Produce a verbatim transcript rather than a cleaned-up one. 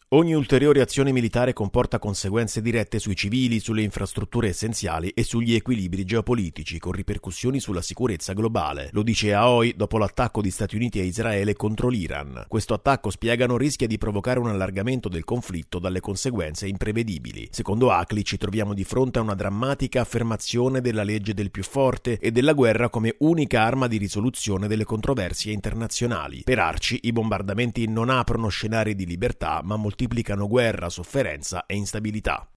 Ogni ulteriore azione militare comporta conseguenze dirette sui civili, sulle infrastrutture essenziali e sugli equilibri geopolitici, con ripercussioni sulla sicurezza globale. Lo dice A O I dopo l'attacco di Stati Uniti e Israele contro l'Iran. Questo attacco, spiegano, rischia di provocare un allargamento del conflitto dalle conseguenze imprevedibili. Secondo A C L I ci troviamo di fronte a una drammatica affermazione della legge del più forte e della guerra come unica arma di risoluzione delle controversie internazionali. Per Arci, i bombardamenti non aprono scenari di libertà, ma moltiplicano guerra, sofferenza e instabilità.